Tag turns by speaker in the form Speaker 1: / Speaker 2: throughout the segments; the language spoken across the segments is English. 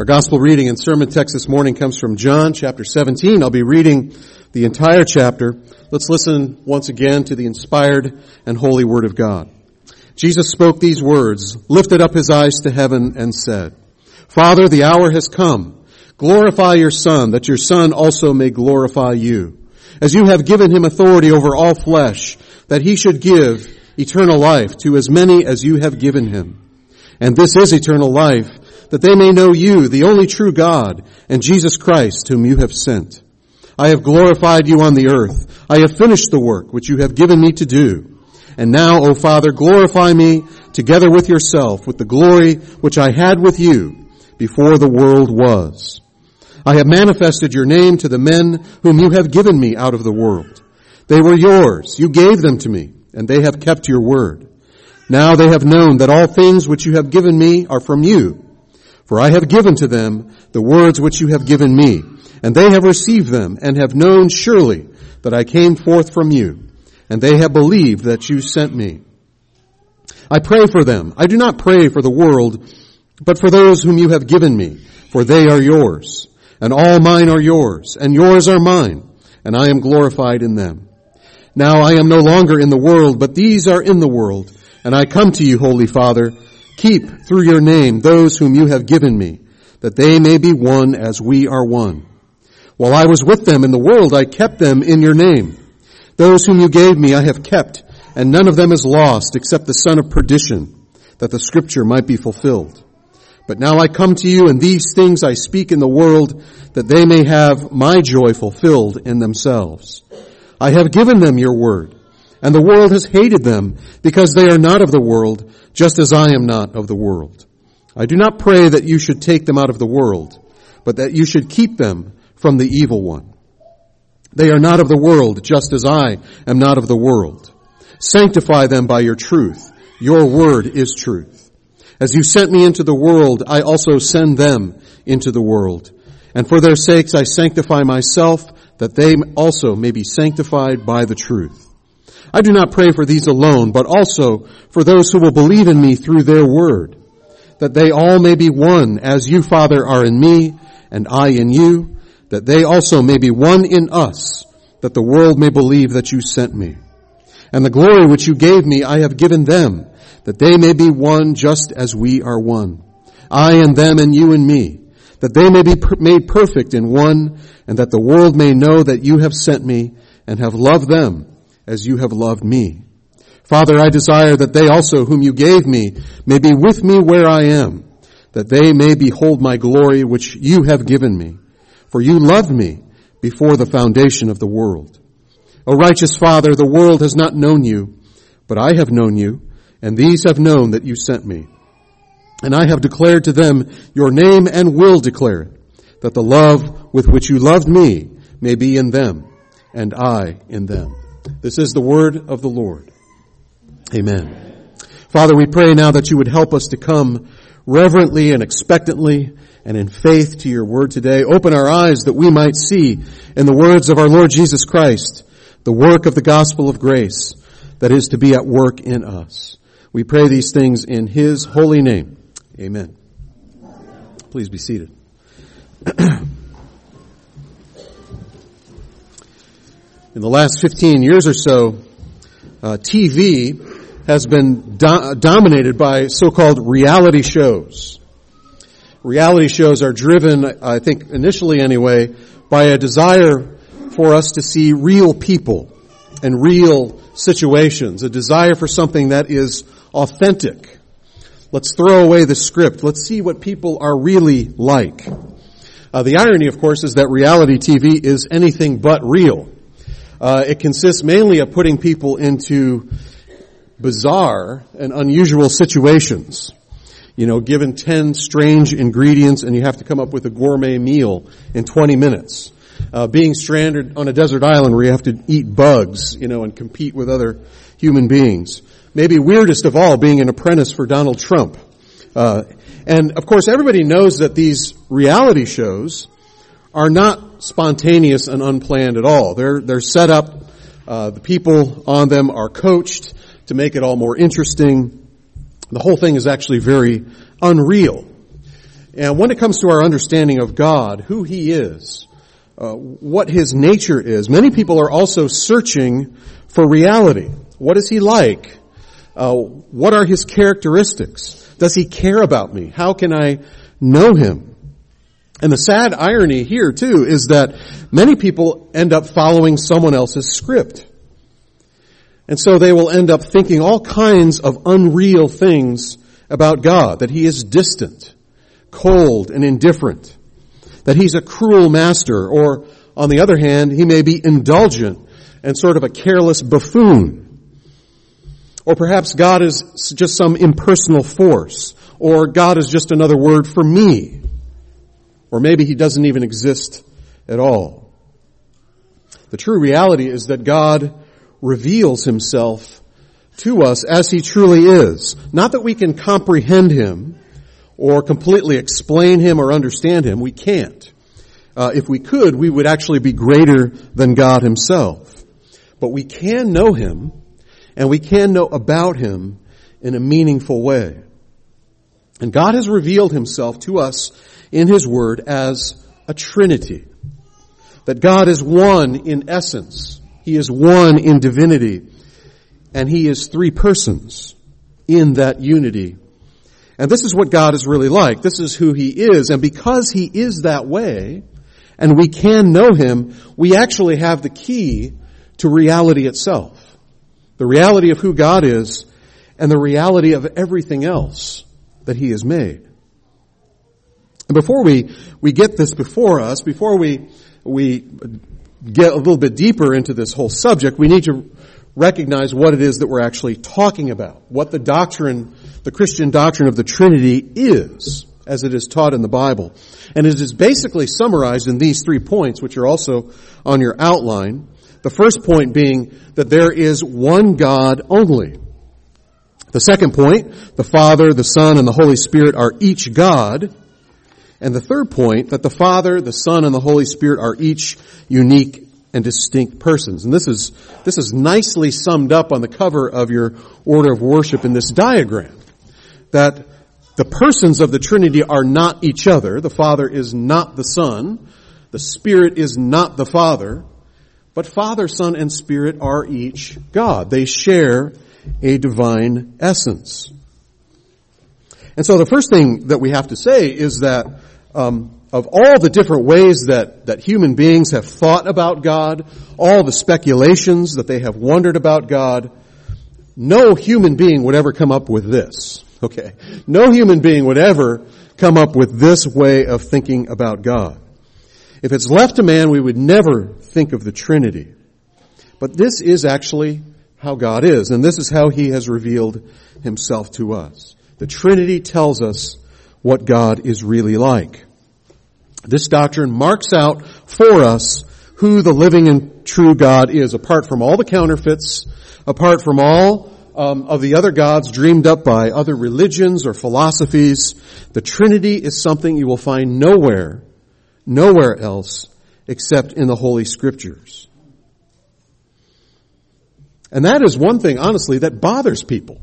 Speaker 1: Our gospel reading and sermon text this morning comes from John chapter 17. I'll be reading the entire chapter. Let's listen once again to the inspired and holy word of God. Jesus spoke these words, lifted up his eyes to heaven, and said, Father, the hour has come. Glorify your Son, that your Son also may glorify you. As you have given him authority over all flesh, that he should give eternal life to as many as you have given him. And this is eternal life, that they may know you, the only true God, and Jesus Christ, whom you have sent. I have glorified you on the earth. I have finished the work which you have given me to do. And now, O Father, glorify me together with yourself, with the glory which I had with you before the world was. I have manifested your name to the men whom you have given me out of the world. They were yours. You gave them to me, and they have kept your word. Now they have known that all things which you have given me are from you. For I have given to them the words which you have given me, and they have received them, and have known surely that I came forth from you, and they have believed that you sent me. I pray for them. I do not pray for the world, but for those whom you have given me, for they are yours, and all mine are yours, and yours are mine, and I am glorified in them. Now I am no longer in the world, but these are in the world, and I come to you, Holy Father. Keep through your name those whom you have given me, that they may be one as we are one. While I was with them in the world, I kept them in your name. Those whom you gave me I have kept, and none of them is lost except the son of perdition, that the scripture might be fulfilled. But now I come to you, and these things I speak in the world, that they may have my joy fulfilled in themselves. I have given them your word, and the world has hated them, because they are not of the world, just as I am not of the world. I do not pray that you should take them out of the world, but that you should keep them from the evil one. They are not of the world, just as I am not of the world. Sanctify them by your truth. Your word is truth. As you sent me into the world, I also send them into the world. And for their sakes I sanctify myself, that they also may be sanctified by the truth. I do not pray for these alone, but also for those who will believe in me through their word, that they all may be one, as you, Father, are in me, and I in you, that they also may be one in us, that the world may believe that you sent me. And the glory which you gave me I have given them, that they may be one just as we are one. I and them and you and me, that they may be made perfect in one, and that the world may know that you have sent me and have loved them as you have loved me. Father, I desire that they also whom you gave me may be with me where I am, that they may behold my glory which you have given me. For you loved me before the foundation of the world. O righteous Father, the world has not known you, but I have known you, and these have known that you sent me. And I have declared to them your name and will declare it, that the love with which you loved me may be in them, and I in them. This is the word of the Lord. Amen. Father, we pray now that you would help us to come reverently and expectantly and in faith to your word today. Open our eyes that we might see in the words of our Lord Jesus Christ the work of the gospel of grace that is to be at work in us. We pray these things in his holy name. Amen. Please be seated. In the last 15 years or so, TV has been dominated by so-called reality shows. Reality shows are driven, I think initially anyway, by a desire for us to see real people and real situations, a desire for something that is authentic. Let's throw away the script. Let's see what people are really like. The irony, of course, is that reality TV is anything but real. It consists mainly of putting people into bizarre and unusual situations. You know, given 10 strange ingredients and you have to come up with a gourmet meal in 20 minutes. Being stranded on a desert island where you have to eat bugs, and compete with other human beings. Maybe weirdest of all, being an apprentice for Donald Trump. And of course, everybody knows that these reality shows are not spontaneous and unplanned at all. They're set up. The people on them are coached to make it all more interesting. The whole thing is actually very unreal. And when it comes to our understanding of God, who He is, what His nature is, many people are also searching for reality. What is He like? What are His characteristics? Does He care about me? How can I know Him? And the sad irony here, too, is that many people end up following someone else's script. And so they will end up thinking all kinds of unreal things about God, that He is distant, cold, and indifferent, that He's a cruel master, or, on the other hand, He may be indulgent and sort of a careless buffoon. Or perhaps God is just some impersonal force, or God is just another word for me. Or maybe He doesn't even exist at all. The true reality is that God reveals Himself to us as He truly is. Not that we can comprehend Him or completely explain Him or understand Him. We can't. If we could, we would actually be greater than God Himself. But we can know Him, and we can know about Him in a meaningful way. And God has revealed Himself to us in His Word as a Trinity. That God is one in essence. He is one in divinity. And He is three persons in that unity. And this is what God is really like. This is who He is. And because He is that way, and we can know Him, we actually have the key to reality itself. The reality of who God is, and the reality of everything else that He has made. And before we get this before us, before we get a little bit deeper into this whole subject, we need to recognize what it is that we're actually talking about. What the doctrine, the Christian doctrine of the Trinity is, as it is taught in the Bible. And it is basically summarized in these 3 points, which are also on your outline. The first point being that there is one God only. The second point, the Father, the Son, and the Holy Spirit are each God. And the third point, that the Father, the Son, and the Holy Spirit are each unique and distinct persons. And this is nicely summed up on the cover of your order of worship in this diagram. That the persons of the Trinity are not each other. The Father is not the Son. The Spirit is not the Father. But Father, Son, and Spirit are each God. They share a divine essence. And so the first thing that we have to say is that of all the different ways that human beings have thought about God, all the speculations that they have wondered about God, no human being would ever come up with this. Okay? No human being would ever come up with this way of thinking about God. If it's left to man, we would never think of the Trinity. But this is actually how God is, and this is how He has revealed Himself to us. The Trinity tells us what God is really like. This doctrine marks out for us who the living and true God is, apart from all the counterfeits, apart from all of the other gods dreamed up by other religions or philosophies. The Trinity is something you will find nowhere else except in the Holy Scriptures. And that is one thing, honestly, that bothers people.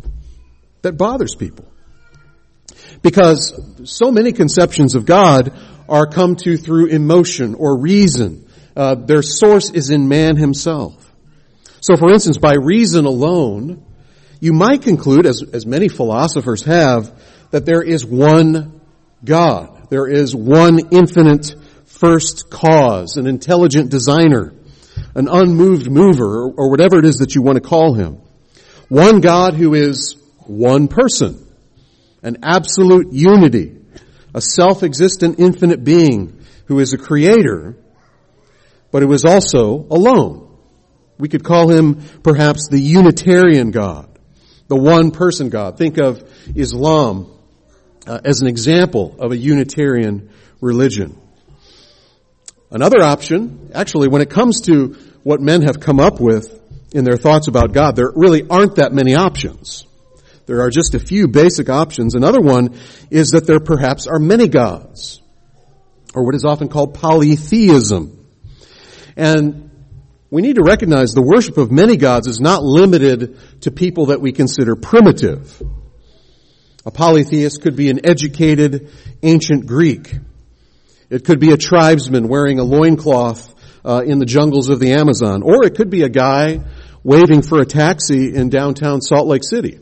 Speaker 1: Because so many conceptions of God are come to through emotion or reason. Their source is in man himself. So for instance, by reason alone, you might conclude, as many philosophers have, that there is one God. There is one infinite first cause, an intelligent designer, an unmoved mover, or whatever it is that you want to call Him. One God who is one person, an absolute unity, a self-existent infinite being who is a creator, but who is also alone. We could call Him perhaps the Unitarian God, the one-person God. Think of Islam as an example of a Unitarian religion. Another option, actually, when it comes to what men have come up with in their thoughts about God, there really aren't that many options. There are just a few basic options. Another one is that there perhaps are many gods, or what is often called polytheism. And we need to recognize the worship of many gods is not limited to people that we consider primitive. A polytheist could be an educated ancient Greek. It could be a tribesman wearing a loincloth in the jungles of the Amazon. Or it could be a guy waiting for a taxi in downtown Salt Lake City.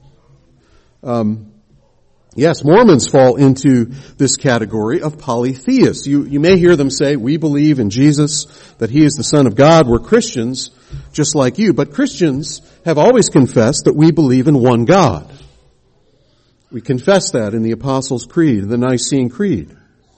Speaker 1: Yes, Mormons fall into this category of polytheists. You may hear them say, we believe in Jesus, that He is the Son of God. We're Christians, just like you. But Christians have always confessed that we believe in one God. We confess that in the Apostles' Creed, the Nicene Creed.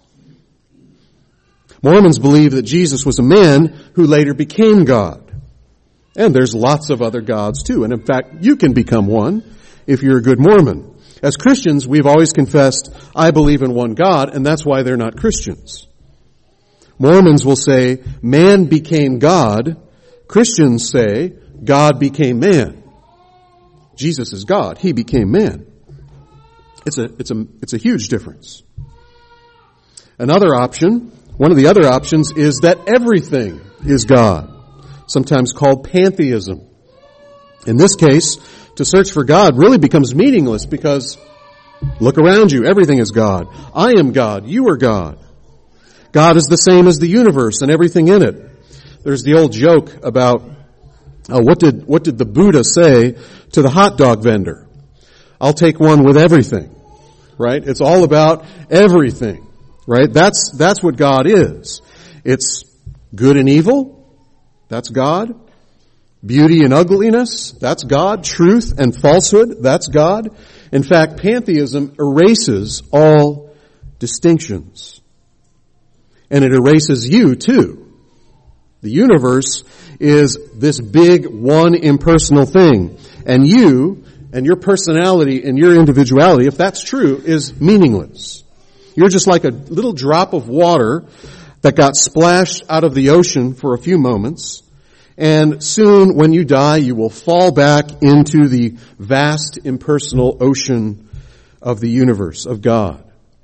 Speaker 1: Mormons believe that Jesus was a man who later became God. And there's lots of other gods too. And in fact, you can become one if you're a good Mormon. As Christians, we've always confessed, I believe in one God, and that's why they're not Christians. Mormons will say, man became God. Christians say, God became man. Jesus is God. He became man. It's a huge difference. Another option, one of the other options, is that everything is God, sometimes called pantheism. In this case, to search for God really becomes meaningless because look around you, everything is God. I am God, you are God. God is the same as the universe and everything in it. There's the old joke about what did the Buddha say to the hot dog vendor? I'll take one with everything. Right? It's all about everything. Right? That's what God is. It's good and evil. That's God. Beauty and ugliness. That's God. Truth and falsehood. That's God. In fact, pantheism erases all distinctions. And it erases you too. The universe is this big, one impersonal thing. And you and your personality and your individuality, if that's true, is meaningless. You're just like a little drop of water that got splashed out of the ocean for a few moments. And soon, when you die, you will fall back into the vast, impersonal ocean of the universe, of God.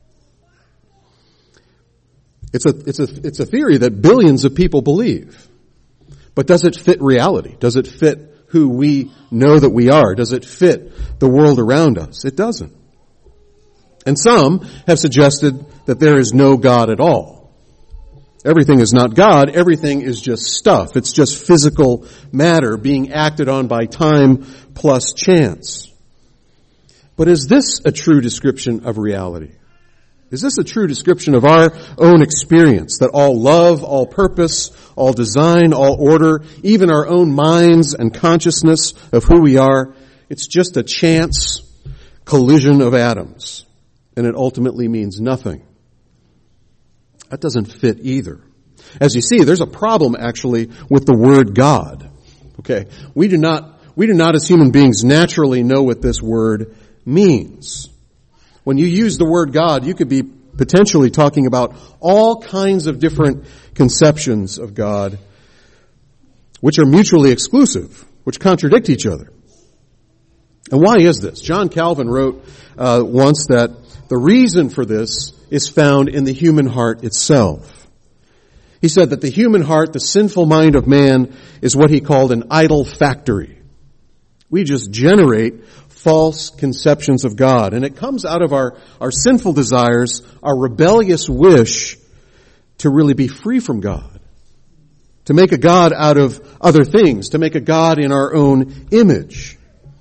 Speaker 1: It's a theory that billions of people believe. But does it fit reality? Does it fit who we know that we are? Does it fit the world around us? It doesn't. And some have suggested that there is no God at all. Everything is not God. Everything is just stuff. It's just physical matter being acted on by time plus chance. But is this a true description of reality? Is this a true description of our own experience, that all love, all purpose, all design, all order, even our own minds and consciousness of who we are, it's just a chance collision of atoms, and it ultimately means nothing? That doesn't fit either. As you see, there's a problem actually with the word God. Okay, we do not as human beings naturally know what this word means. When you use the word God, you could be potentially talking about all kinds of different conceptions of God, which are mutually exclusive, which contradict each other. And why is this? John Calvin wrote once that the reason for this is found in the human heart itself. He said that the human heart, the sinful mind of man, is what he called an idol factory. We just generate false conceptions of God. And it comes out of our sinful desires, our rebellious wish to really be free from God. To make a God out of other things. To make a God in our own image.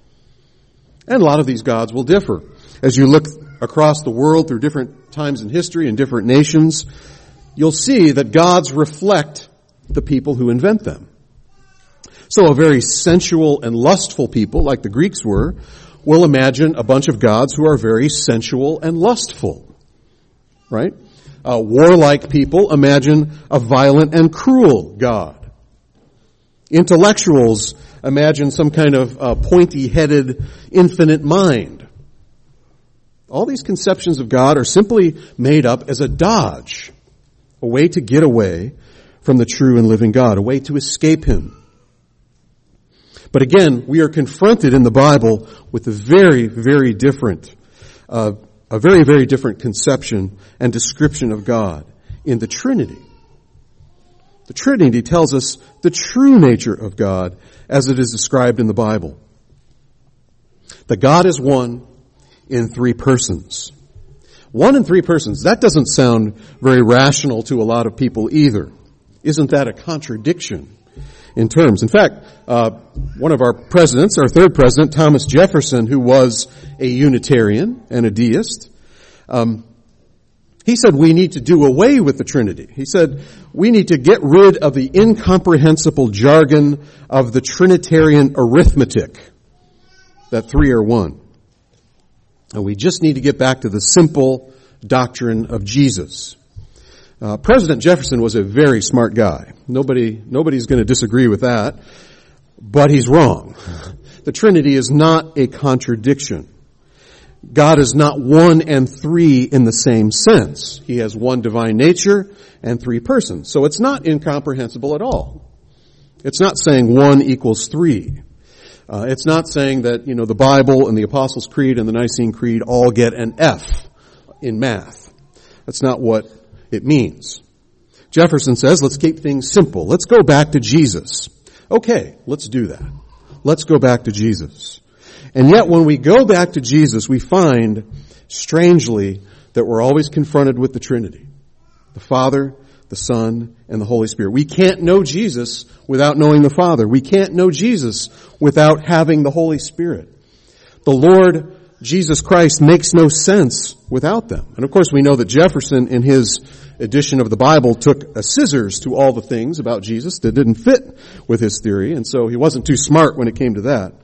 Speaker 1: And a lot of these gods will differ. As you look across the world through different times in history and different nations, you'll see that gods reflect the people who invent them. So a very sensual and lustful people, like the Greeks were, will imagine a bunch of gods who are very sensual and lustful. Right? Warlike people imagine a violent and cruel God. Intellectuals imagine some kind of pointy-headed infinite mind. All these conceptions of God are simply made up as a dodge, a way to get away from the true and living God, a way to escape Him. But again, we are confronted in the Bible with a very, very different conception and description of God in the Trinity. The Trinity tells us the true nature of God as it is described in the Bible. That God is one, in 3 persons. 1 in 3 persons. That doesn't sound very rational to a lot of people either. Isn't that a contradiction in terms? In fact, one of our presidents, our 3rd president, Thomas Jefferson, who was a Unitarian and a deist, he said we need to do away with the Trinity. He said we need to get rid of the incomprehensible jargon of the Trinitarian arithmetic, that 3 are 1. And we just need to get back to the simple doctrine of Jesus. President Jefferson was a very smart guy. Nobody's going to disagree with that. But he's wrong. The Trinity is not a contradiction. God is not 1 and 3 in the same sense. He has 1 divine nature and 3 persons. So it's not incomprehensible at all. It's not saying 1 equals 3. It's not saying that, the Bible and the Apostles' Creed and the Nicene Creed all get an F in math. That's not what it means. Jefferson says, let's keep things simple. Let's go back to Jesus. Okay, let's do that. Let's go back to Jesus. And yet when we go back to Jesus, we find, strangely, that we're always confronted with the Trinity. The Father, the Son, and the Holy Spirit. We can't know Jesus without knowing the Father. We can't know Jesus without having the Holy Spirit. The Lord Jesus Christ makes no sense without them. And of course we know that Jefferson, in his edition of the Bible, took a scissors to all the things about Jesus that didn't fit with his theory, and so he wasn't too smart when it came to that.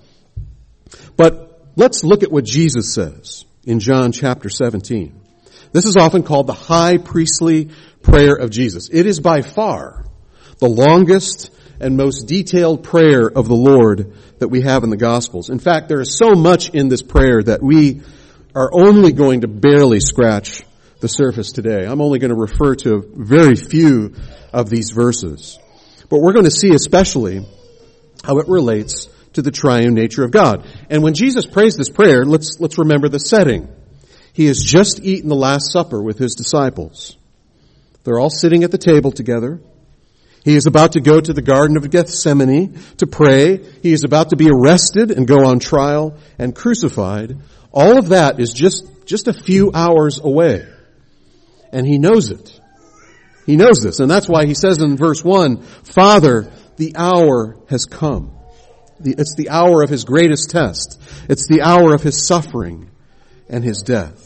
Speaker 1: But let's look at what Jesus says in John chapter 17. This is often called the high priestly prayer of Jesus. It is by far the longest and most detailed prayer of the Lord that we have in the Gospels. In fact, there is so much in this prayer that we are only going to barely scratch the surface today. I'm only going to refer to very few of these verses. But we're going to see especially how it relates to the triune nature of God. And when Jesus prays this prayer, let's remember the setting. He has just eaten the Last Supper with his disciples. They're all sitting at the table together. He is about to go to the Garden of Gethsemane to pray. He is about to be arrested and go on trial and crucified. All of that is just a few hours away. And he knows it. He knows this. And that's why he says in verse 1, Father, the hour has come. It's the hour of his greatest test. It's the hour of his suffering and his death.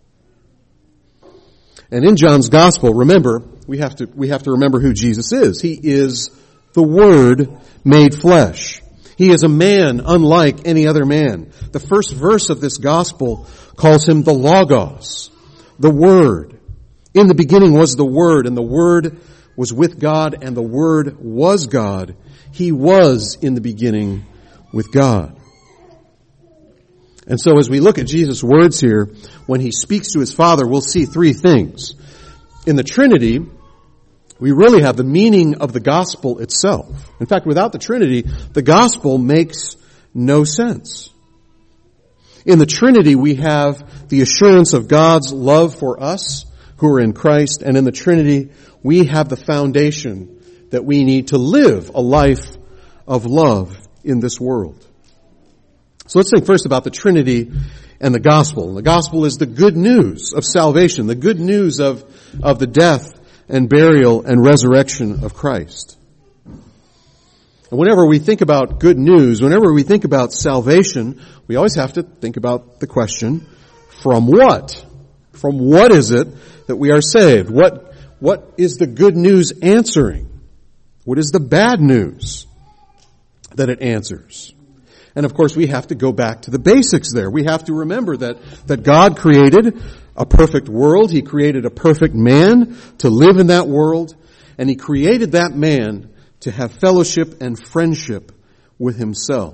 Speaker 1: And in John's Gospel, remember, we have to remember who Jesus is. He is the Word made flesh. He is a man unlike any other man. The first verse of this Gospel calls him the Logos, the Word. In the beginning was the Word, and the Word was with God, and the Word was God. He was in the beginning with God. And so as we look at Jesus' words here, when he speaks to his Father, we'll see 3 things. In the Trinity, we really have the meaning of the gospel itself. In fact, without the Trinity, the gospel makes no sense. In the Trinity, we have the assurance of God's love for us who are in Christ, and in the Trinity, we have the foundation that we need to live a life of love in this world. So let's think first about the Trinity and the gospel. The gospel is the good news of salvation, the good news of the death and burial and resurrection of Christ. And whenever we think about good news, whenever we think about salvation, we always have to think about the question, from what? From what is it that we are saved? What is the good news answering? What is the bad news that it answers? And of course, we have to go back to the basics there. We have to remember that God created a perfect world. He created a perfect man to live in that world. And he created that man to have fellowship and friendship with himself.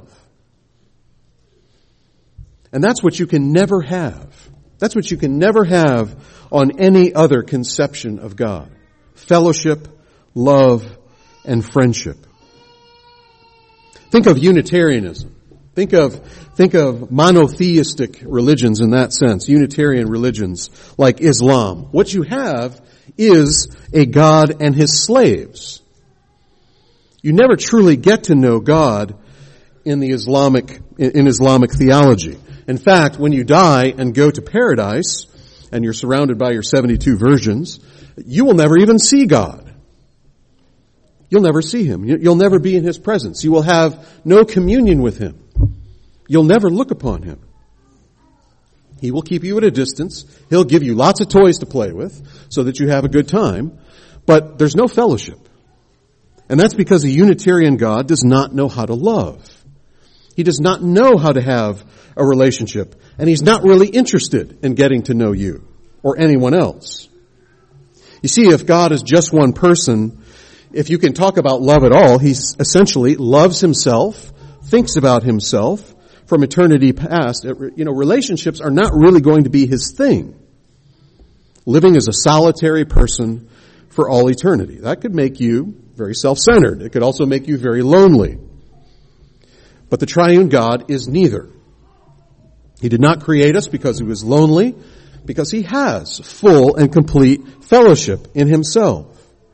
Speaker 1: And that's what you can never have. That's what you can never have on any other conception of God. Fellowship, love, and friendship. Think of Unitarianism. Think of monotheistic religions in that sense, Unitarian religions like Islam. What you have is a God and his slaves. You never truly get to know God in Islamic theology. In fact, when you die and go to paradise, and you're surrounded by your 72 virgins, you will never even see God. You'll never see Him. You'll never be in His presence. You will have no communion with Him. You'll never look upon Him. He will keep you at a distance. He'll give you lots of toys to play with so that you have a good time, but there's no fellowship. And that's because a Unitarian God does not know how to love. He does not know how to have a relationship, and He's not really interested in getting to know you or anyone else. You see, if God is just one person, if you can talk about love at all, He essentially loves Himself, thinks about Himself from eternity past. Relationships are not really going to be His thing. Living as a solitary person for all eternity. That could make you very self-centered. It could also make you very lonely. But the triune God is neither. He did not create us because He was lonely, because He has full and complete fellowship in Himself.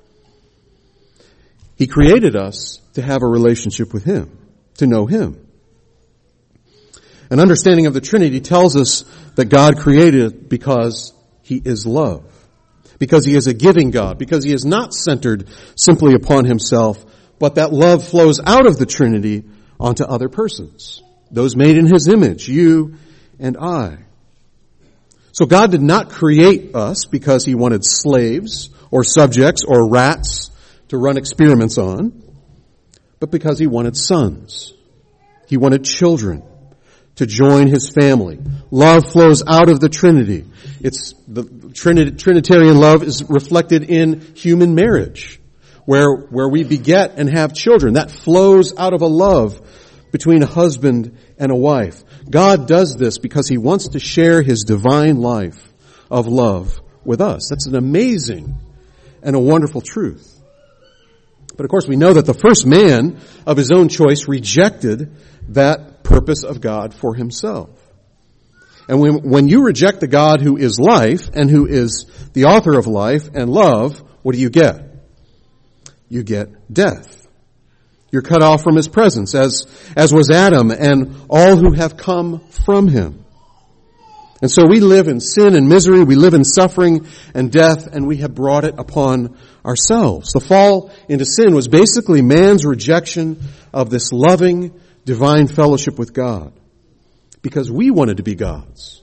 Speaker 1: He created us to have a relationship with Him, to know Him. An understanding of the Trinity tells us that God created because He is love, because He is a giving God, because He is not centered simply upon Himself, but that love flows out of the Trinity onto other persons, those made in His image, you and I. So God did not create us because He wanted slaves or subjects or rats to run experiments on, but because He wanted sons. He wanted children to join His family. Love flows out of the Trinity. It's the Trinitarian love is reflected in human marriage, where we beget and have children. That flows out of a love between a husband and a wife. God does this because He wants to share His divine life of love with us. That's an amazing and a wonderful truth. But of course we know that the first man of his own choice rejected that purpose of God for himself. And when you reject the God who is life and who is the author of life and love, what do you get? You get death. You're cut off from His presence, as was Adam and all who have come from him. And so we live in sin and misery, we live in suffering and death, and we have brought it upon ourselves. The fall into sin was basically man's rejection of this loving, divine fellowship with God, because we wanted to be gods.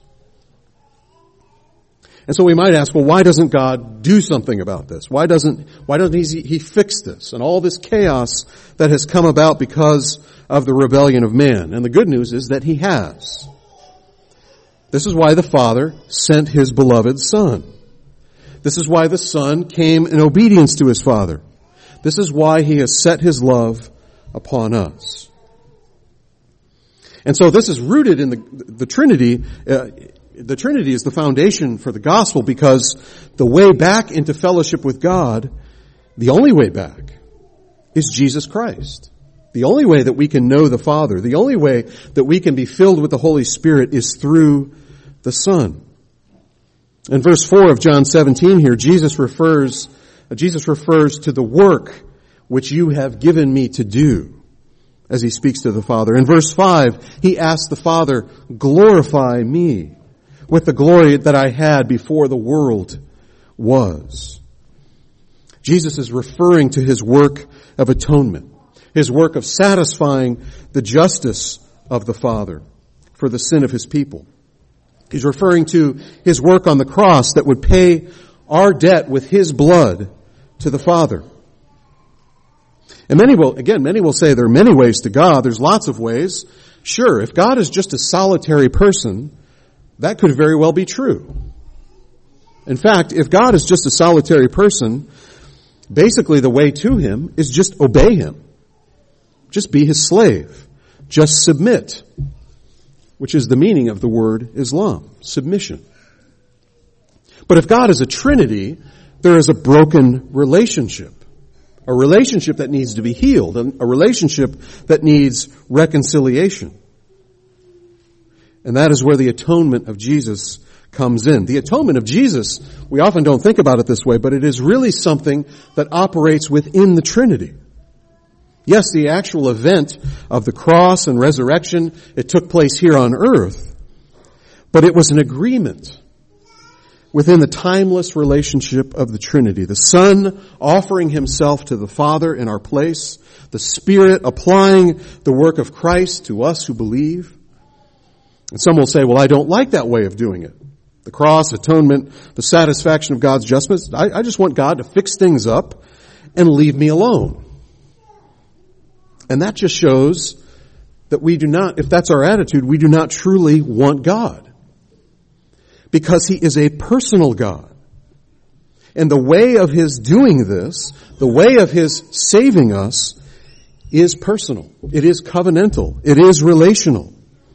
Speaker 1: And so we might ask, well, why doesn't God do something about this? Why doesn't He fix this and all this chaos that has come about because of the rebellion of man? And the good news is that He has. This is why the Father sent His beloved Son. This is why the Son came in obedience to His Father. This is why He has set His love upon us. And so this is rooted in the Trinity. The Trinity is the foundation for the gospel, because the way back into fellowship with God, the only way back, is Jesus Christ. The only way that we can know the Father, the only way that we can be filled with the Holy Spirit is through the Son. In verse 4 of John 17 here, Jesus refers to the work which you have given me to do, as He speaks to the Father. In verse 5, He asks the Father, glorify me with the glory that I had before the world was. Jesus is referring to His work of atonement, His work of satisfying the justice of the Father for the sin of His people. He's referring to His work on the cross that would pay our debt with His blood to the Father. And many will say there are many ways to God. There's lots of ways. Sure, if God is just a solitary person, that could very well be true. In fact, if God is just a solitary person, basically the way to Him is just obey Him. Just be His slave. Just submit, which is the meaning of the word Islam, submission. But if God is a Trinity, there is a broken relationship. A relationship that needs to be healed, a relationship that needs reconciliation. And that is where the atonement of Jesus comes in. The atonement of Jesus, we often don't think about it this way, but it is really something that operates within the Trinity. Yes, the actual event of the cross and resurrection, it took place here on earth, But it was an agreement within the timeless relationship of the Trinity. The Son offering himself to the Father in our place, the Spirit applying the work of Christ to us who believe. And some will say, well, I don't like that way of doing it. The cross, atonement, the satisfaction of God's justice. I just want God to fix things up and leave me alone. And that just shows that we do not, if that's our attitude, we do not truly want God. Because he is a personal God. And the way of his doing this, the way of his saving us, is personal. It is covenantal. It is relational.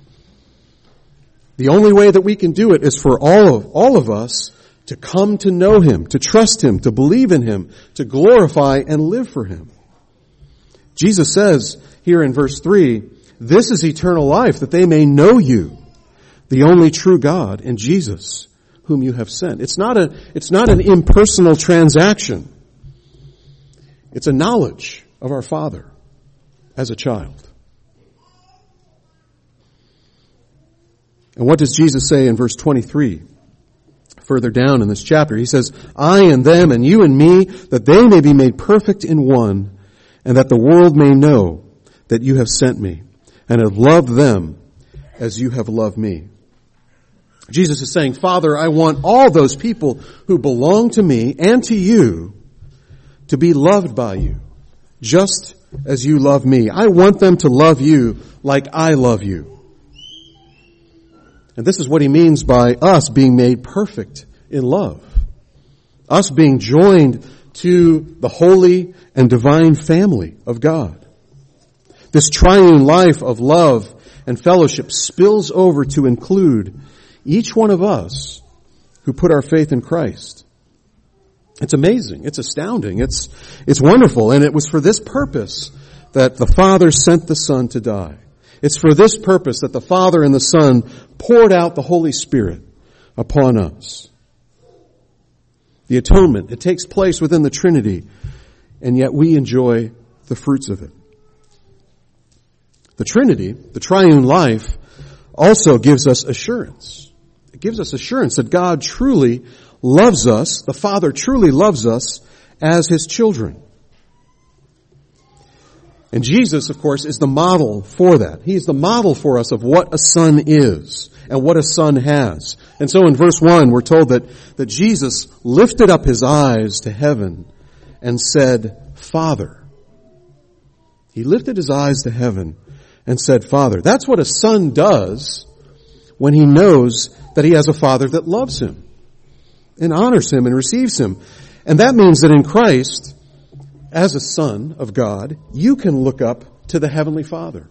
Speaker 1: The only way that we can do it is for all of us to come to know him, to trust him, to believe in him, to glorify and live for him. Jesus says here in verse 3, this is eternal life, that they may know you, the only true God, and Jesus, whom you have sent. It's not an impersonal transaction. It's a knowledge of our Father as a child. And what does Jesus say in verse 23? Further down in this chapter, he says, I and them and you and me, that they may be made perfect in one, and that the world may know that you have sent me, and have loved them as you have loved me. Jesus is saying, Father, I want all those people who belong to me and to you to be loved by you, just as you love me. I want them to love you like I love you. And this is what he means by us being made perfect in love. Us being joined to the holy and divine family of God. This triune life of love and fellowship spills over to include each one of us who put our faith in Christ. It's amazing. It's astounding. It's wonderful. And it was for this purpose that the Father sent the Son to die. It's for this purpose that the Father and the Son poured out the Holy Spirit upon us. The atonement, it takes place within the Trinity, and yet we enjoy the fruits of it. The Trinity, the triune life, also gives us assurance. It gives us assurance that God truly loves us, the Father truly loves us as his children. And Jesus, of course, is the model for that. He is the model for us of what a son is and what a son has. And so in verse 1, we're told that Jesus lifted up his eyes to heaven and said, Father. He lifted his eyes to heaven and said, Father. That's what a son does when he knows that he has a father that loves him and honors him and receives him. And that means that in Christ, as a son of God, you can look up to the Heavenly Father.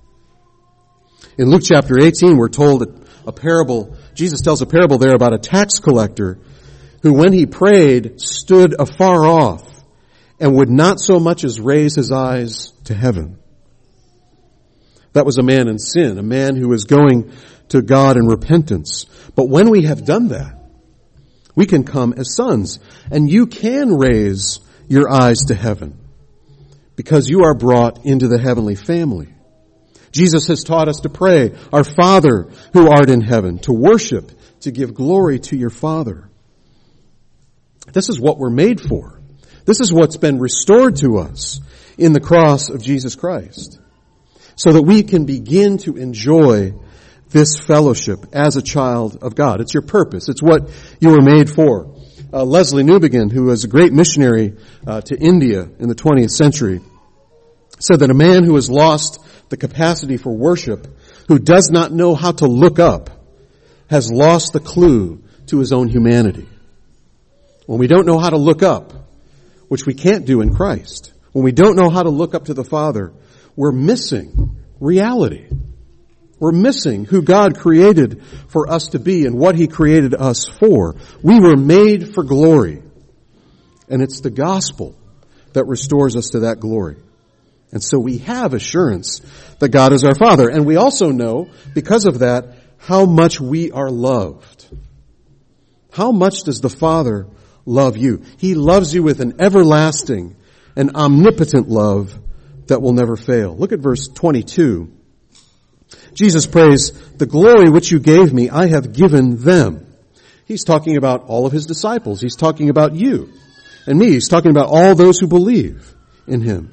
Speaker 1: In Luke chapter 18, we're told a parable. Jesus tells a parable there about a tax collector who, when he prayed, stood afar off and would not so much as raise his eyes to heaven. That was a man in sin, a man who was going to God in repentance. But when we have done that, we can come as sons, and you can raise your eyes to heaven because you are brought into the heavenly family. Jesus has taught us to pray, Our Father who art in heaven, to worship, to give glory to your Father. This is what we're made for. This is what's been restored to us in the cross of Jesus Christ, so that we can begin to enjoy this fellowship as a child of God. It's your purpose. It's what you were made for. Leslie Newbegin, who was a great missionary to India in the 20th century, said that a man who has lost the capacity for worship, who does not know how to look up, has lost the clue to his own humanity. When we don't know how to look up, which we can't do in Christ, when we don't know how to look up to the Father, we're missing reality. We're missing who God created for us to be and what he created us for. We were made for glory. And it's the gospel that restores us to that glory. And so we have assurance that God is our Father. And we also know, because of that, how much we are loved. How much does the Father love you? He loves you with an everlasting and omnipotent love that will never fail. Look at verse 22. Jesus prays, the glory which you gave me, I have given them. He's talking about all of his disciples. He's talking about you and me. He's talking about all those who believe in him.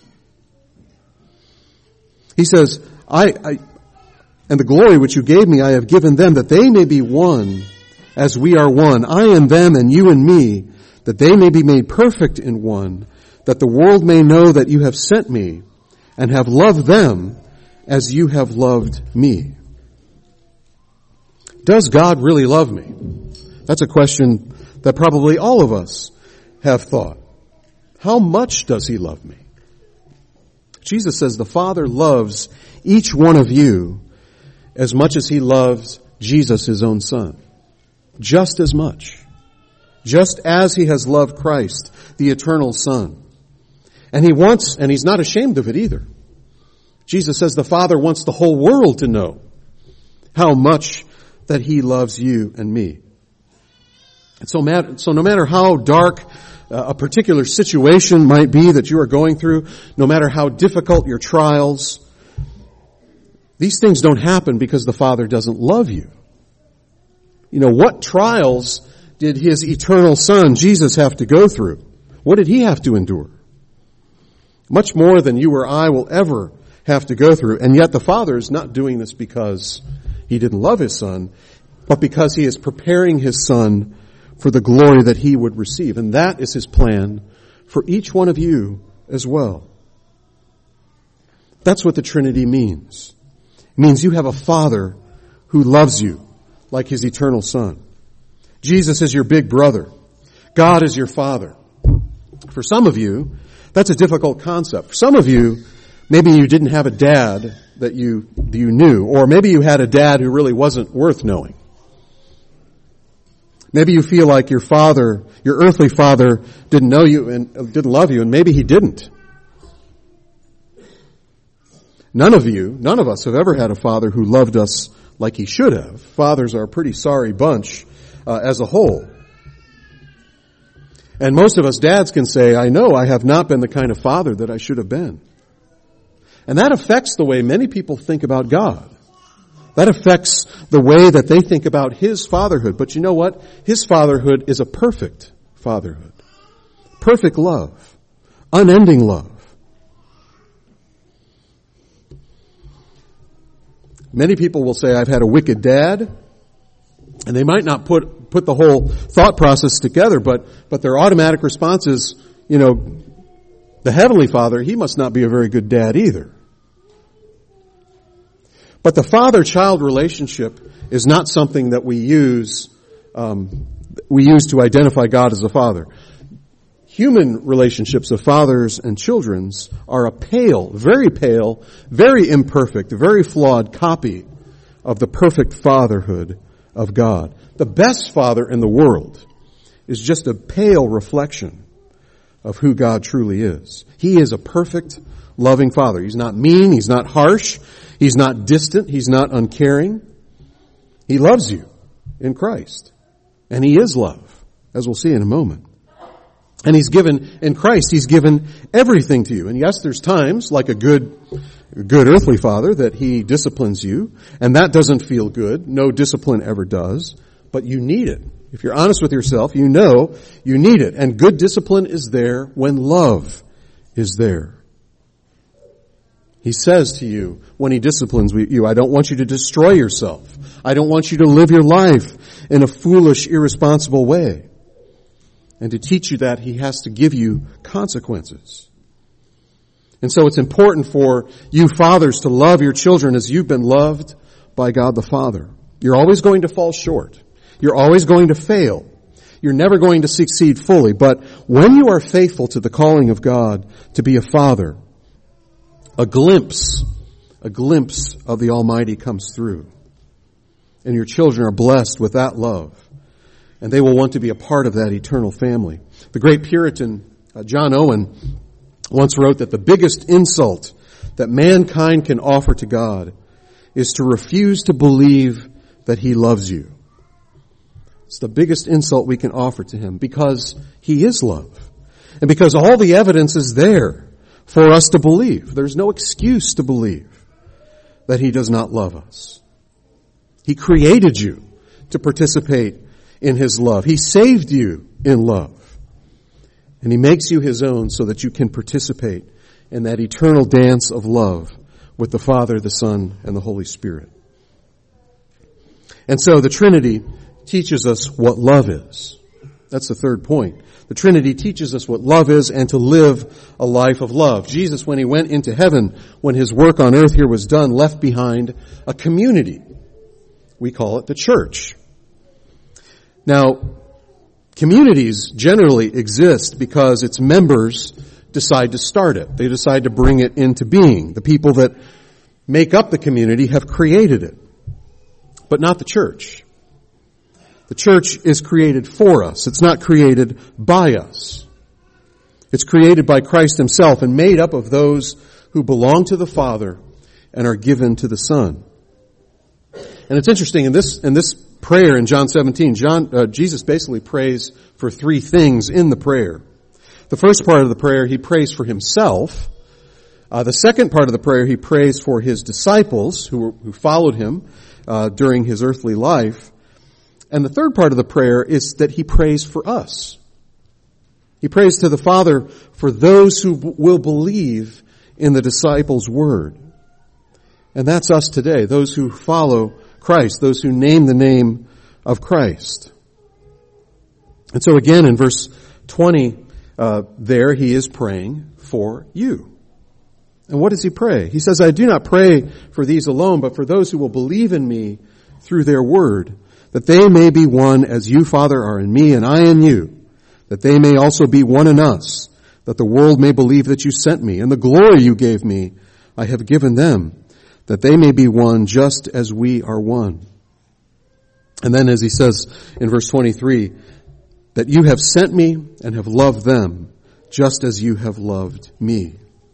Speaker 1: He says, and the glory which you gave me, I have given them, that they may be one as we are one. I and them and you and me, that they may be made perfect in one, that the world may know that you have sent me and have loved them as you have loved me. Does God really love me? That's a question that probably all of us have thought. How much does he love me? Jesus says the Father loves each one of you as much as he loves Jesus, his own Son. Just as much. Just as he has loved Christ, the eternal Son. And he's not ashamed of it either. Jesus says the Father wants the whole world to know how much that he loves you and me. And so no matter how dark a particular situation might be that you are going through, no matter how difficult your trials, these things don't happen because the Father doesn't love you. You know, what trials did his eternal Son, Jesus, have to go through? What did he have to endure? Much more than you or I will ever have to go through. And yet the Father is not doing this because he didn't love his Son, but because he is preparing his Son for the glory that he would receive. And that is his plan for each one of you as well. That's what the Trinity means. It means you have a Father who loves you like his eternal Son. Jesus is your big brother. God is your Father. For some of you, that's a difficult concept. For some of you, maybe you didn't have a dad that you knew, or maybe you had a dad who really wasn't worth knowing. Maybe you feel like your father, your earthly father, didn't know you and didn't love you, and maybe he didn't. None of us have ever had a father who loved us like he should have. Fathers are a pretty sorry bunch as a whole. And most of us dads can say, I know I have not been the kind of father that I should have been. And that affects the way many people think about God. That affects the way that they think about his fatherhood. But you know what? His fatherhood is a perfect fatherhood. Perfect love. Unending love. Many people will say, I've had a wicked dad. And they might not put the whole thought process together, but their automatic response is, the Heavenly Father, he must not be a very good dad either. But the father-child relationship is not something that we use to identify God as a father. Human relationships of fathers and children's are a pale, very imperfect, very flawed copy of the perfect fatherhood of God. The best father in the world is just a pale reflection of who God truly is. He is a perfect, loving father. He's not mean. He's not harsh. He's not distant. He's not uncaring. He loves you in Christ. And he is love, as we'll see in a moment. And in Christ, he's given everything to you. And yes, there's times, like a good earthly father, that he disciplines you. And that doesn't feel good. No discipline ever does. But you need it. If you're honest with yourself, you know you need it. And good discipline is there when love is there. He says to you, when he disciplines you, I don't want you to destroy yourself. I don't want you to live your life in a foolish, irresponsible way. And to teach you that, he has to give you consequences. And so it's important for you fathers to love your children as you've been loved by God the Father. You're always going to fall short. You're always going to fail. You're never going to succeed fully. But when you are faithful to the calling of God to be a father, a glimpse of the Almighty comes through. And your children are blessed with that love. And they will want to be a part of that eternal family. The great Puritan, John Owen, once wrote that the biggest insult that mankind can offer to God is to refuse to believe that he loves you. It's the biggest insult we can offer to him because he is love. And because all the evidence is there for us to believe. There's no excuse to believe that He does not love us. He created you to participate in His love. He saved you in love. And He makes you His own so that you can participate in that eternal dance of love with the Father, the Son, and the Holy Spirit. And so the Trinity teaches us what love is. That's the third point. The Trinity teaches us what love is and to live a life of love. Jesus, when He went into heaven, when His work on earth here was done, left behind a community. We call it the church. Now, communities generally exist because its members decide to start it. They decide to bring it into being. The people that make up the community have created it, but not the church. The church is created for us. It's not created by us. It's created by Christ Himself and made up of those who belong to the Father and are given to the Son. And it's interesting, in this prayer in John 17, Jesus basically prays for three things in the prayer. The first part of the prayer, He prays for Himself. The second part of the prayer, He prays for His disciples who followed Him during His earthly life. And the third part of the prayer is that He prays for us. He prays to the Father for those who will believe in the disciples' word. And that's us today, those who follow Christ, those who name the name of Christ. And so again in verse 20, there He is praying for you. And what does He pray? He says, I do not pray for these alone, but for those who will believe in Me through their word, that they may be one as you, Father, are in Me and I in you, that they may also be one in us, that the world may believe that you sent Me, and the glory you gave Me I have given them, that they may be one just as we are one. And then as He says in verse 23, that you have sent Me and have loved them just as you have loved Me.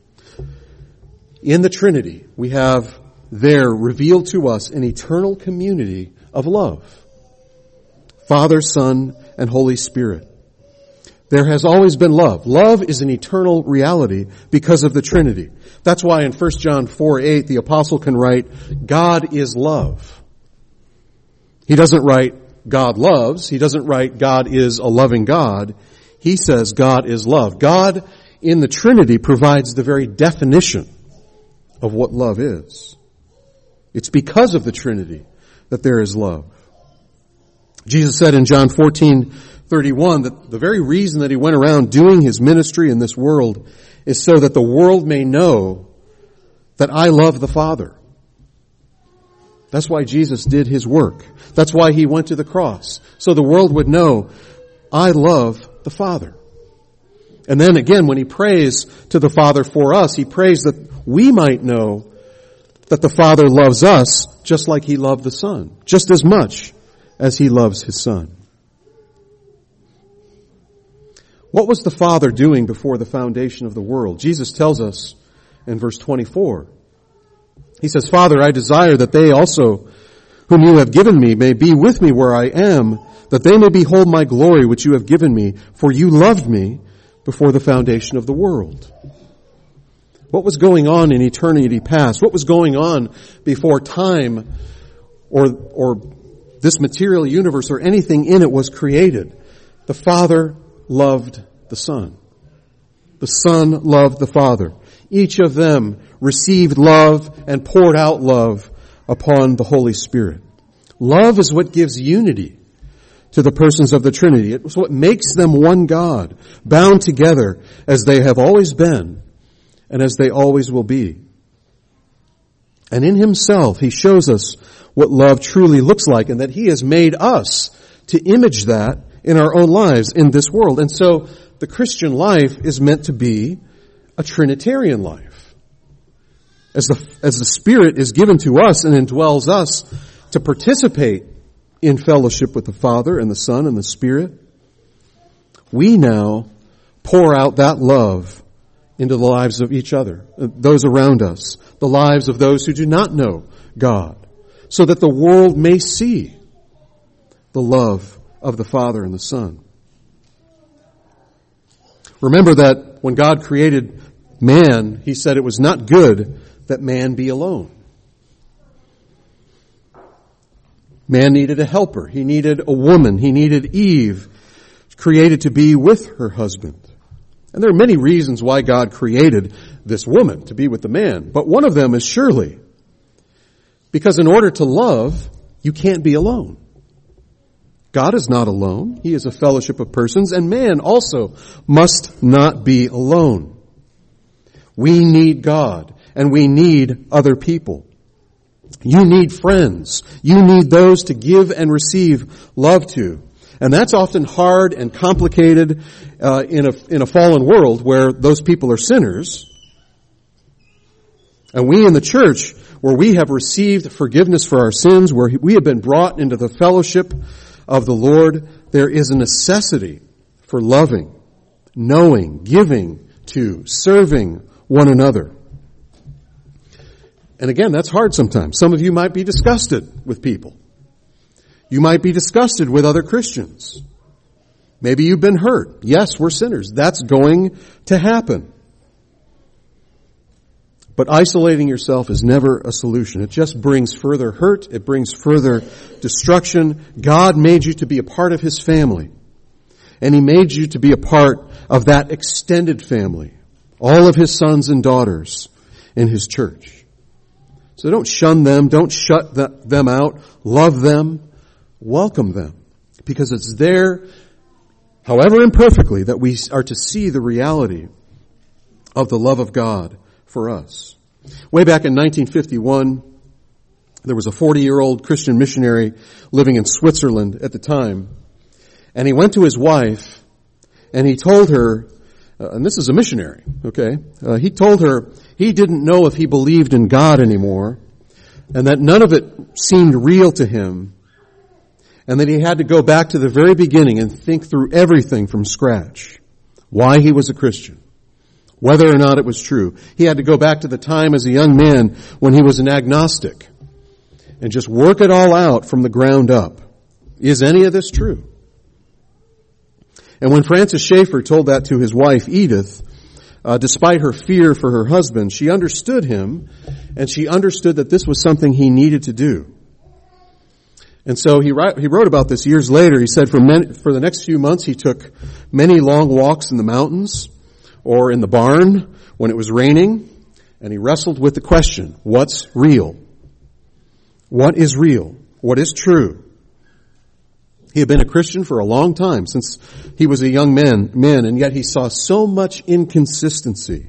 Speaker 1: In the Trinity, we have there revealed to us an eternal community of love. Father, Son, and Holy Spirit. There has always been love. Love is an eternal reality because of the Trinity. That's why in 1 John 4:8 the apostle can write, God is love. He doesn't write, God loves. He doesn't write, God is a loving God. He says, God is love. God in the Trinity provides the very definition of what love is. It's because of the Trinity that there is love. Jesus said in John 14:31 that the very reason that He went around doing His ministry in this world is so that the world may know that I love the Father. That's why Jesus did His work. That's why He went to the cross. So the world would know, I love the Father. And then again, when He prays to the Father for us, He prays that we might know that the Father loves us just like He loved the Son, just as much as He loves His Son. What was the Father doing before the foundation of the world? Jesus tells us in verse 24. He says, Father, I desire that they also, whom you have given Me, may be with Me where I am, that they may behold My glory which you have given Me, for you loved Me before the foundation of the world. What was going on in eternity past? What was going on before time or this material universe or anything in it was created? The Father loved the Son. The Son loved the Father. Each of them received love and poured out love upon the Holy Spirit. Love is what gives unity to the persons of the Trinity. It's what makes them one God, bound together as they have always been and as they always will be. And in Himself, He shows us what love truly looks like, and that He has made us to image that in our own lives in this world. And so the Christian life is meant to be a Trinitarian life. As the Spirit is given to us and indwells us to participate in fellowship with the Father and the Son and the Spirit, we now pour out that love into the lives of each other, those around us, the lives of those who do not know God, so that the world may see the love of the Father and the Son. Remember that when God created man, He said it was not good that man be alone. Man needed a helper. He needed a woman. He needed Eve, created to be with her husband. And there are many reasons why God created this woman to be with the man. But one of them is surely because in order to love, you can't be alone. God is not alone. He is a fellowship of persons, and man also must not be alone. We need God, and we need other people. You need friends. You need those to give and receive love to. And that's often hard and complicated in a fallen world where those people are sinners. And we in the church, where we have received forgiveness for our sins, where we have been brought into the fellowship of the Lord, there is a necessity for loving, knowing, giving to, serving one another. And again, that's hard sometimes. Some of you might be disgusted with people. You might be disgusted with other Christians. Maybe you've been hurt. Yes, we're sinners. That's going to happen. But isolating yourself is never a solution. It just brings further hurt. It brings further destruction. God made you to be a part of His family. And He made you to be a part of that extended family. All of His sons and daughters in His church. So don't shun them. Don't shut them out. Love them. Welcome them. Because it's there, however imperfectly, that we are to see the reality of the love of God for us. Way back in 1951, there was a 40-year-old Christian missionary living in Switzerland at the time. And he went to his wife and he told her, and this is a missionary, okay? He told her he didn't know if he believed in God anymore and that none of it seemed real to him and that he had to go back to the very beginning and think through everything from scratch. Why he was a Christian. Whether or not it was true. He had to go back to the time as a young man when he was an agnostic and just work it all out from the ground up. Is any of this true? And when Francis Schaeffer told that to his wife, Edith, despite her fear for her husband, she understood him and she understood that this was something he needed to do. And so he wrote about this years later. He said for the next few months he took many long walks in the mountains or in the barn when it was raining, and he wrestled with the question, what's real? What is real? What is true? He had been a Christian for a long time, since he was a young man, and yet he saw so much inconsistency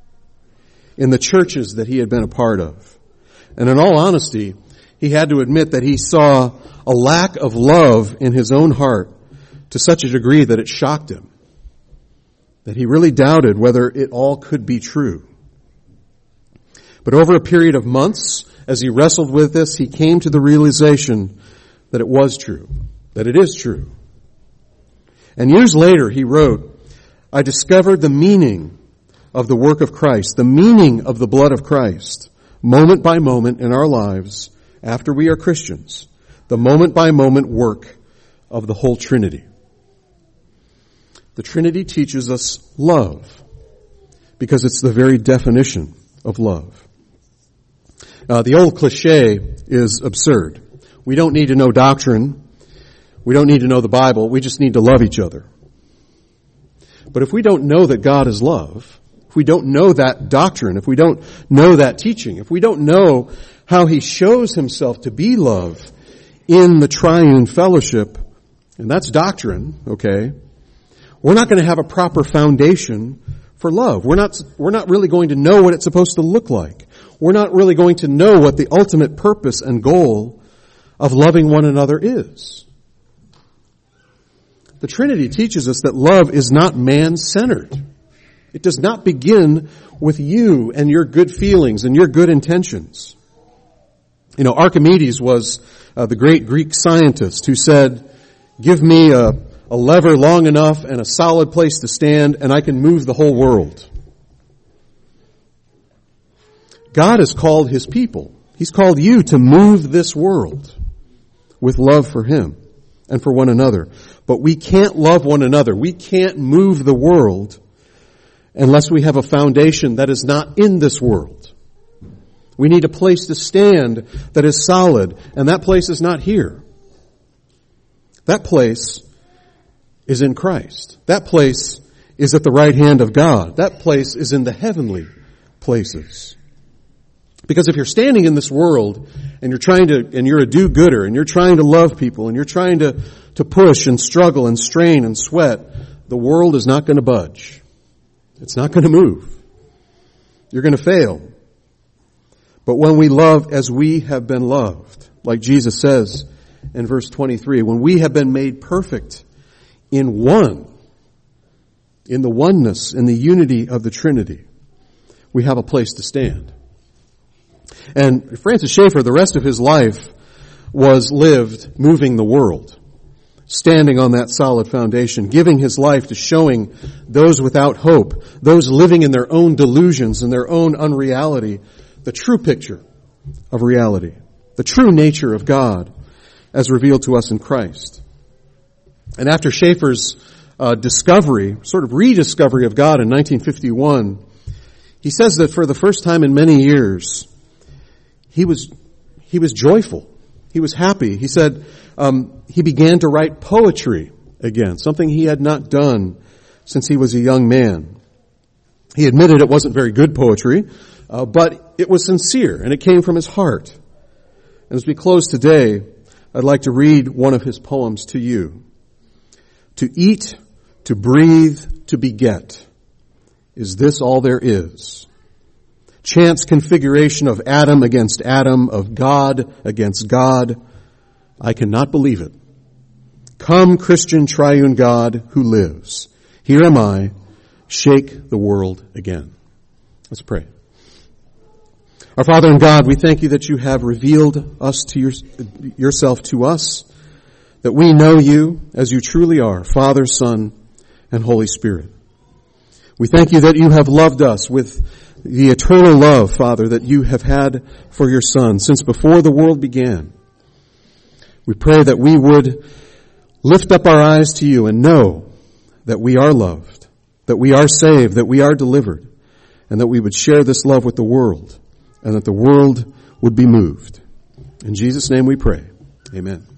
Speaker 1: in the churches that he had been a part of. And in all honesty, he had to admit that he saw a lack of love in his own heart to such a degree that it shocked him. That he really doubted whether it all could be true. But over a period of months, as he wrestled with this, he came to the realization that it was true, that it is true. And years later, he wrote, I discovered the meaning of the work of Christ, the meaning of the blood of Christ, moment by moment in our lives after we are Christians, the moment by moment work of the whole Trinity. The Trinity teaches us love because it's the very definition of love. The old cliche is absurd. We don't need to know doctrine. We don't need to know the Bible. We just need to love each other. But if we don't know that God is love, if we don't know that doctrine, if we don't know that teaching, if we don't know how He shows Himself to be love in the triune fellowship, and that's doctrine, okay, we're not going to have a proper foundation for love. We're not really going to know what it's supposed to look like. We're not really going to know what the ultimate purpose and goal of loving one another is. The Trinity teaches us that love is not man-centered. It does not begin with you and your good feelings and your good intentions. You know, Archimedes was the great Greek scientist who said, give me a lever long enough and a solid place to stand, and I can move the whole world. God has called His people. He's called you to move this world with love for Him and for one another. But we can't love one another. We can't move the world unless we have a foundation that is not in this world. We need a place to stand that is solid, and that place is not here. That place is in Christ. That place is at the right hand of God. That place is in the heavenly places. Because if you're standing in this world and you're a do-gooder and you're trying to love people and you're trying to push and struggle and strain and sweat, the world is not going to budge. It's not going to move. You're going to fail. But when we love as we have been loved, like Jesus says in verse 23, when we have been made perfect in one, in the oneness, in the unity of the Trinity, we have a place to stand. And Francis Schaeffer, the rest of his life was lived moving the world, standing on that solid foundation, giving his life to showing those without hope, those living in their own delusions and their own unreality, the true picture of reality, the true nature of God as revealed to us in Christ. And after Schaeffer's discovery, sort of rediscovery of God in 1951, he says that for the first time in many years, he was joyful. He was happy. He said he began to write poetry again, something he had not done since he was a young man. He admitted it wasn't very good poetry, but it was sincere and it came from his heart. And as we close today, I'd like to read one of his poems to you. To eat, to breathe, to beget. Is this all there is? Chance configuration of atom against atom, of God against God. I cannot believe it. Come, Christian triune God who lives. Here am I. Shake the world again. Let's pray. Our Father in God, we thank you that you have revealed us to yourself to us, that we know you as you truly are, Father, Son, and Holy Spirit. We thank you that you have loved us with the eternal love, Father, that you have had for your Son since before the world began. We pray that we would lift up our eyes to you and know that we are loved, that we are saved, that we are delivered, and that we would share this love with the world, and that the world would be moved. In Jesus' name we pray. Amen.